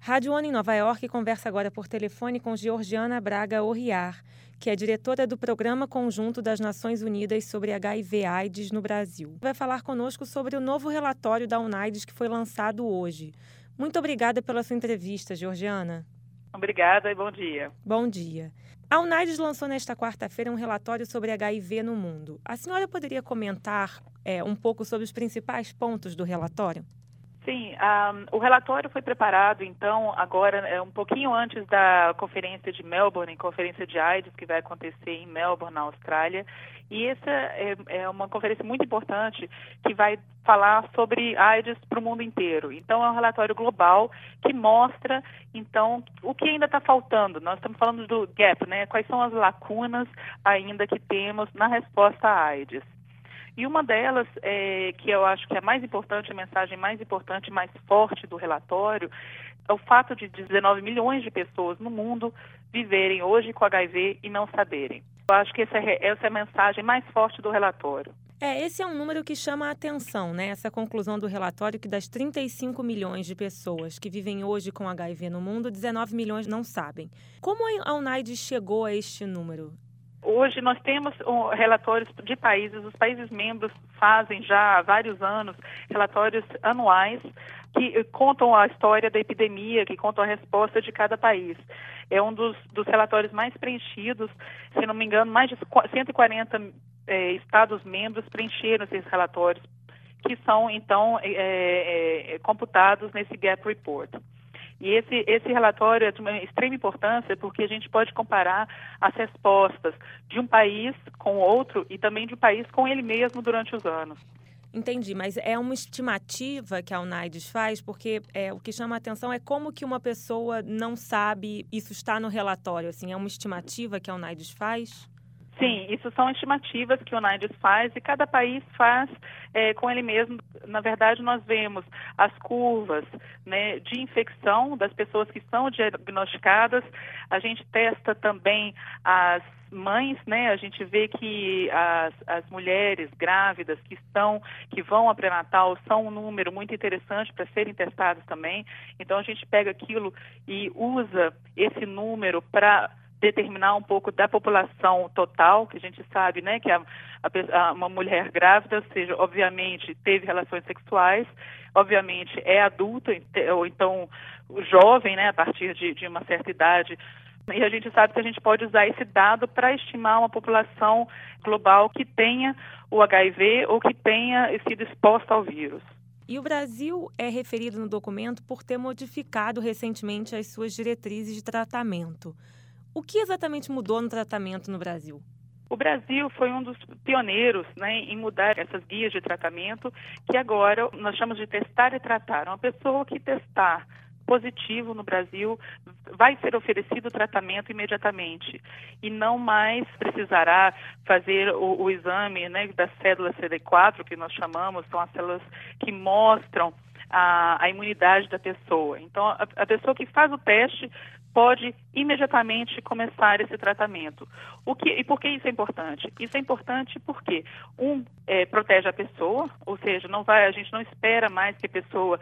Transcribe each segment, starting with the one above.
Rádio ONU em Nova York conversa agora por telefone com Georgiana Braga Orriar, que é diretora do Programa Conjunto das Nações Unidas sobre HIV/AIDS no Brasil. Vai falar conosco sobre o novo relatório da UNAIDS que foi lançado hoje. Muito obrigada pela sua entrevista, Georgiana. Obrigada e bom dia. Bom dia. A UNAIDS lançou nesta quarta-feira um relatório sobre HIV no mundo. A senhora poderia comentar um pouco sobre os principais pontos do relatório? Sim, o relatório foi preparado, então, agora, um pouquinho antes da conferência de Melbourne, conferência de AIDS, que vai acontecer em Melbourne, na Austrália. E essa é uma conferência muito importante que vai falar sobre AIDS para o mundo inteiro. Então, é um relatório global que mostra, então, o que ainda está faltando. Nós estamos falando do gap, né? Quais são as lacunas ainda que temos na resposta à AIDS. E uma delas, que eu acho que é a mais importante, a mensagem mais importante, mais forte do relatório, é o fato de 19 milhões de pessoas no mundo viverem hoje com HIV e não saberem. Eu acho que essa é a mensagem mais forte do relatório. Esse é um número que chama a atenção, né? Essa conclusão do relatório que das 35 milhões de pessoas que vivem hoje com HIV no mundo, 19 milhões não sabem. Como a UNAIDS chegou a este número? Hoje nós temos relatórios de países, os países membros fazem já há vários anos relatórios anuais que contam a história da epidemia, que contam a resposta de cada país. É um dos relatórios mais preenchidos, se não me engano, mais de 140 Estados-membros preencheram esses relatórios, que são, então, computados nesse Gap Report. E esse relatório é de uma extrema importância porque a gente pode comparar as respostas de um país com outro e também de um país com ele mesmo durante os anos. Entendi, mas é uma estimativa que a UNAIDS faz, porque o que chama a atenção é como que uma pessoa não sabe, isso está no relatório, assim, é uma estimativa que a UNAIDS faz? Sim, isso são estimativas que o UNAIDS faz e cada país faz com ele mesmo. Na verdade, nós vemos as curvas, né, de infecção das pessoas que são diagnosticadas. A gente testa também as mães, né? A gente vê que as mulheres grávidas que vão a pré-natal são um número muito interessante para serem testadas também. Então, a gente pega aquilo e usa esse número para determinar um pouco da população total, que a gente sabe, né, que uma mulher grávida, ou seja, obviamente teve relações sexuais, obviamente é adulta, ou então jovem, né, a partir de uma certa idade. E a gente sabe que a gente pode usar esse dado para estimar uma população global que tenha o HIV ou que tenha sido exposta ao vírus. E o Brasil é referido no documento por ter modificado recentemente as suas diretrizes de tratamento. O que exatamente mudou no tratamento no Brasil? O Brasil foi um dos pioneiros, né, em mudar essas guias de tratamento, que agora nós chamamos de testar e tratar. Uma pessoa que testar positivo no Brasil vai ser oferecido o tratamento imediatamente e não mais precisará fazer o exame, né, da célula CD4, que nós chamamos, são as células que mostram a imunidade da pessoa. Então, a pessoa que faz o teste pode imediatamente começar esse tratamento. E por que isso é importante? Isso é importante porque, protege a pessoa, ou seja, a gente não espera mais que a pessoa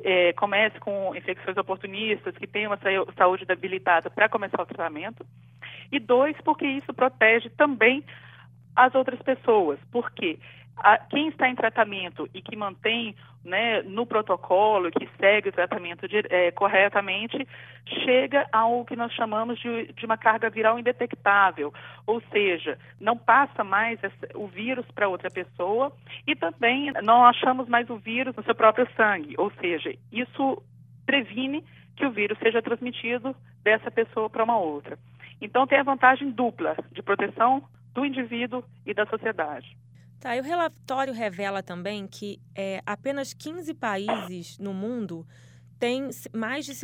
comece com infecções oportunistas, que tenha uma saúde debilitada para começar o tratamento. E 2, porque isso protege também as outras pessoas, porque quem está em tratamento e que mantém, né, no protocolo, que segue o tratamento corretamente, chega ao que nós chamamos de uma carga viral indetectável, ou seja, não passa mais o vírus para outra pessoa e também não achamos mais o vírus no seu próprio sangue, ou seja, isso previne que o vírus seja transmitido dessa pessoa para uma outra. Então tem a vantagem dupla de proteção do indivíduo e da sociedade. Tá, e o relatório revela também que apenas 15 países no mundo têm mais de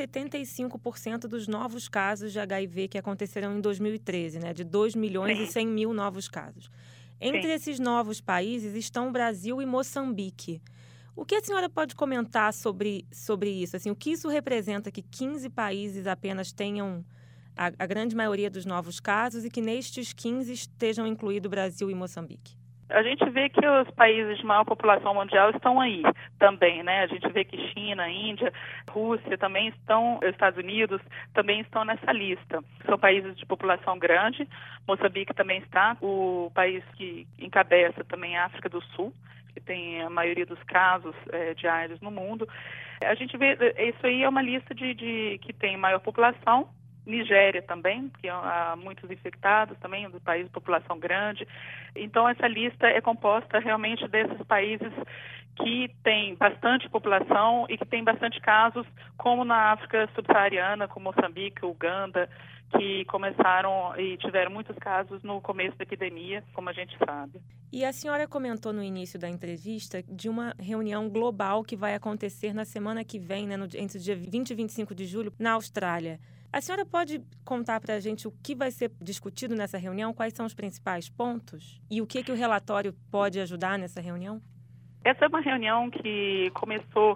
75% dos novos casos de HIV que aconteceram em 2013, né? De 2 milhões e 100 mil novos casos. Entre esses novos países estão o Brasil e Moçambique. O que a senhora pode comentar sobre isso? Assim, o que isso representa que 15 países apenas tenham a grande maioria dos novos casos e que nestes 15 estejam incluídos Brasil e Moçambique? A gente vê que os países de maior população mundial estão aí também, né? A gente vê que China, Índia, Rússia também estão, Estados Unidos também estão nessa lista. São países de população grande, Moçambique também está, o país que encabeça também é a África do Sul, que tem a maioria dos casos de AIDS no mundo. A gente vê, isso aí é uma lista de que tem maior população. Nigéria também, que há muitos infectados também, um país de população grande. Então, essa lista é composta realmente desses países que têm bastante população e que têm bastante casos, como na África subsaariana, como Moçambique, Uganda, que começaram e tiveram muitos casos no começo da epidemia, como a gente sabe. E a senhora comentou no início da entrevista de uma reunião global que vai acontecer na semana que vem, né, entre o dia 20 e 25 de julho, na Austrália. A senhora pode contar para a gente o que vai ser discutido nessa reunião, quais são os principais pontos e o que o relatório pode ajudar nessa reunião? Essa é uma reunião que começou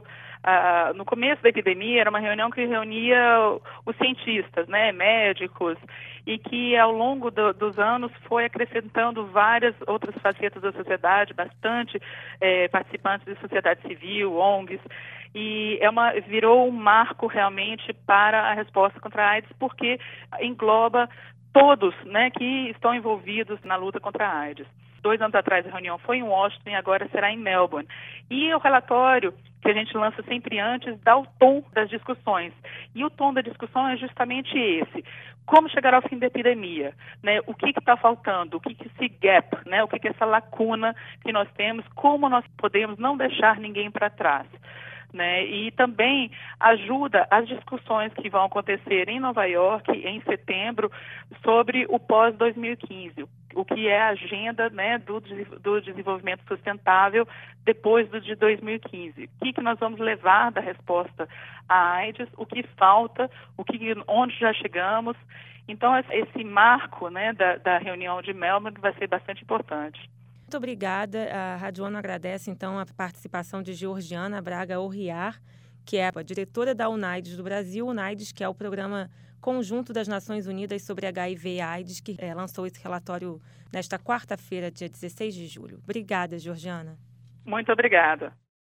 no começo da epidemia, era uma reunião que reunia os cientistas, né, médicos, e que ao longo dos anos foi acrescentando várias outras facetas da sociedade, bastante participantes da sociedade civil, ONGs, e virou um marco realmente para a resposta contra a AIDS, porque engloba todos, né, que estão envolvidos na luta contra a AIDS. 2 anos atrás a reunião foi em Washington e agora será em Melbourne. E o relatório que a gente lança sempre antes dá o tom das discussões. E o tom da discussão é justamente esse. Como chegar ao fim da epidemia? Né? O que está faltando? O que esse gap, né? O que é essa lacuna que nós temos? Como nós podemos não deixar ninguém para trás? Né? E também ajuda as discussões que vão acontecer em Nova York em setembro sobre o pós-2015, o que é a agenda, né, do desenvolvimento sustentável depois de 2015. O que nós vamos levar da resposta à AIDS, o que falta, onde já chegamos. Então, esse marco, né, da reunião de Melbourne vai ser bastante importante. Muito obrigada. A Rádio ONU agradece, então, a participação de Georgiana Braga Orriar, que é a diretora da UNAIDS do Brasil, UNAIDS, que é o Programa Conjunto das Nações Unidas sobre HIV e AIDS, que lançou esse relatório nesta quarta-feira, dia 16 de julho. Obrigada, Georgiana. Muito obrigada.